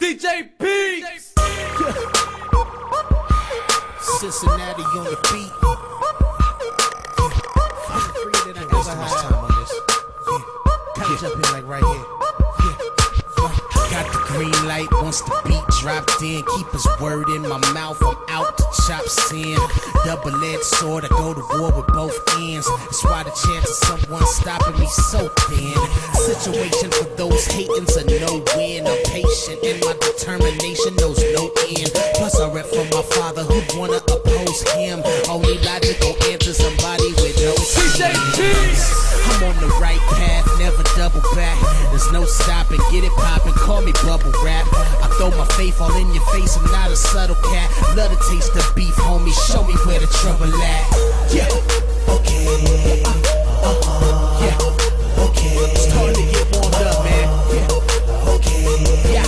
DJ Peaks! Cincinnati on the beat. Free that I ever had. Time on this. Kinda jump in like right here. Got the green light once the beat dropped in. Keep his word in my mouth, I'm out to chop sin. Double-edged sword, I go to war with both ends. That's why the chance of someone stopping me so thin. Situation for those hating's a no-win. I'm patient and my determination knows no end. Plus I rep for my father who'd wanna oppose him. Only logical answer, somebody with no skins. I'm on the right path, never double back. There's no stopping, get it poppin', call me bubble rap. I throw my faith all in your face, I'm not a subtle cat. Love to taste the beef, homie, show me where the trouble at. Yeah, okay, yeah, okay. It's starting to get warmed up, man. Yeah, okay, yeah,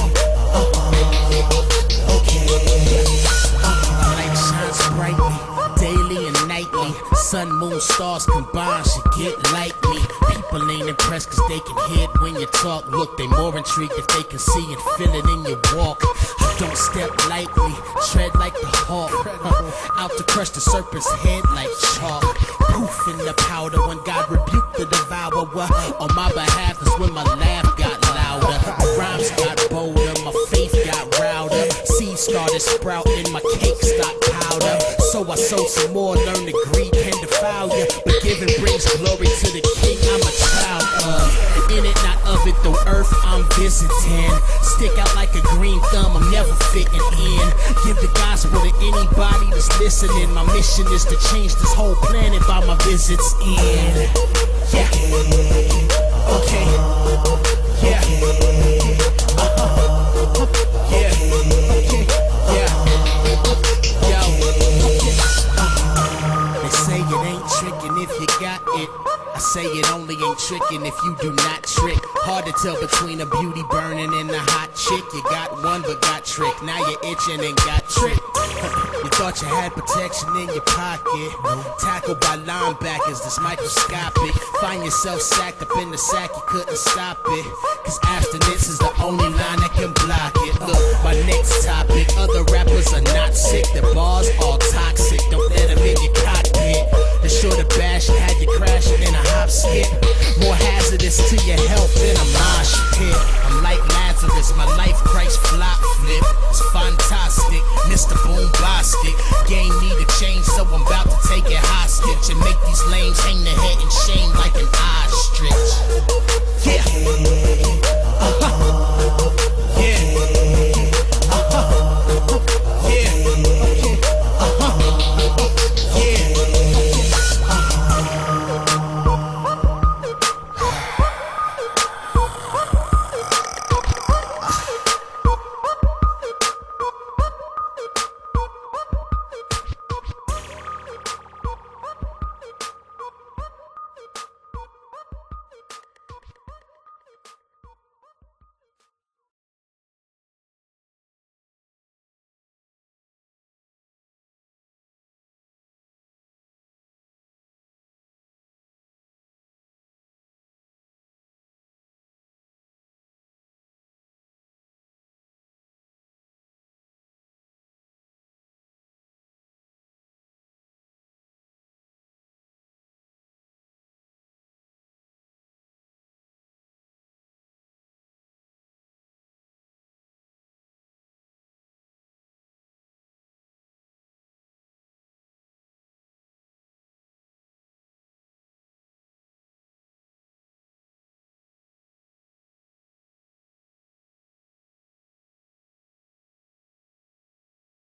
okay. Light shines brightly, daily and nightly. Sun, moon, stars combined should get like me. People ain't impressed cause they can hear it when you talk. Look, they more intrigued if they can see and feel it in your walk. I don't step lightly, tread like the hawk. Out to crush the serpent's head like chalk. Poof in the powder when God rebuked the devourer. On my behalf is when my laugh got louder. My rhymes got bolder, my faith got router. Seeds started sprouting, my cake stock powder. So I sowed some more, learned to greed can defile ya. But giving brings glory to the king I'm a child of. In it, not of it, though earth I'm visiting. Stick out like a green thumb, I'm never fitting in. Give the gospel to anybody that's listening. My mission is to change this whole planet by my visits in. Yeah, okay, yeah, yeah, okay, yeah. They say it ain't trickin' if you got it. I say it only ain't trickin' if you do not trick. Hard to tell between a beauty burning and a hot chick. You got one but got tricked. Now you're itching and got tricked. You thought you had protection in your pocket. Tackled by linebackers, this microscopic. Find yourself sacked up in the sack, you couldn't stop it. Cause abstinence is the only line that can block it. Look, my next topic, other rappers are not sick. Their bars all toxic, don't let them in your cockpit. The shorter bash had you crashing in a hop skip. More hazardous to your health than a mosh pit. I'm like Lazarus, my life Christ flop flip. It's fantastic, Mr. Boombastic. Game need a change, so I'm about to take it hostage and make these lames hang their head in shame like an